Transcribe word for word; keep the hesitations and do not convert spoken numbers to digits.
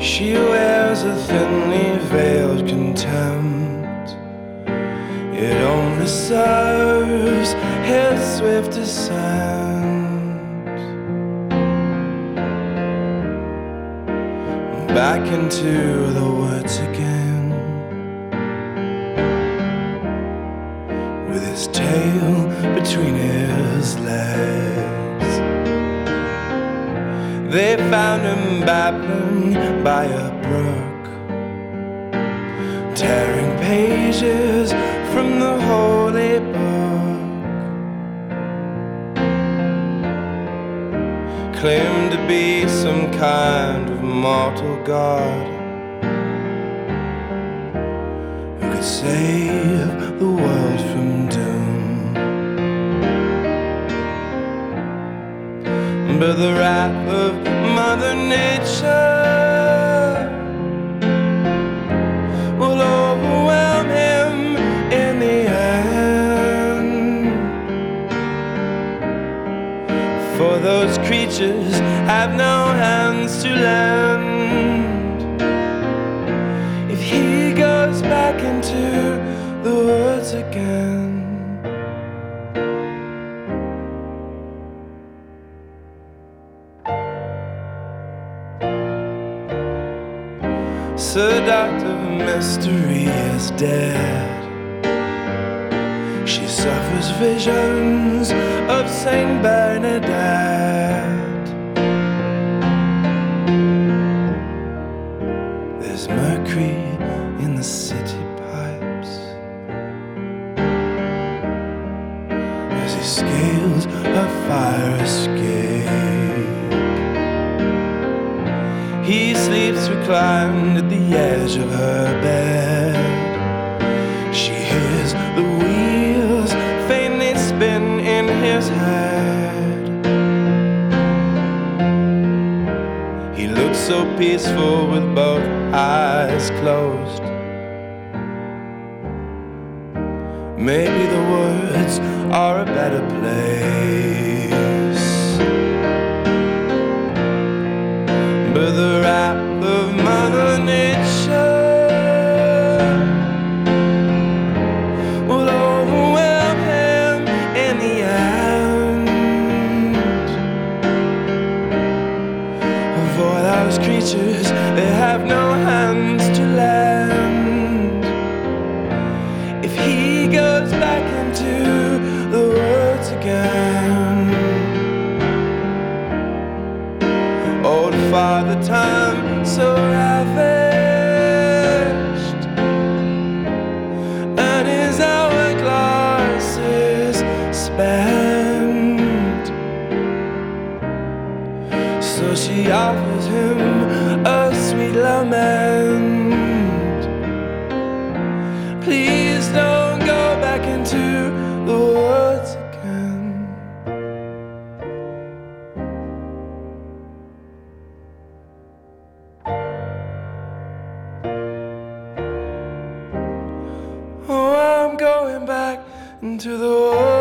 She wears a thinly veiled contempt. It only serves his swift descent back into the woods again, with his tail between his legs. They found him babbling by a brook, tearing pages from the holy book. Claimed to be some kind of mortal god who could save the world from doom. But the wrath of Mother Nature will overwhelm him in the end. For those creatures have no hands to lend. If he goes back into the woods again, seductive mystery is dead. She suffers visions of Saint Bernadette. There's mercury in the city pipes as he scales a fire escape. He sleeps reclined at the edge of her bed. She hears the wheels faintly spin in his head. He looks so peaceful with both eyes closed. Maybe the woods are a better place. But the wrath of Mother Nature will overwhelm him in the end. For those creatures, they have no hands to lend. If he goes back into the woods again, old Father Time, so ravished, and his hourglass is spent. So she offers him a sweet lament. Please don't go back into the woods again. Oh, I'm going back into the world.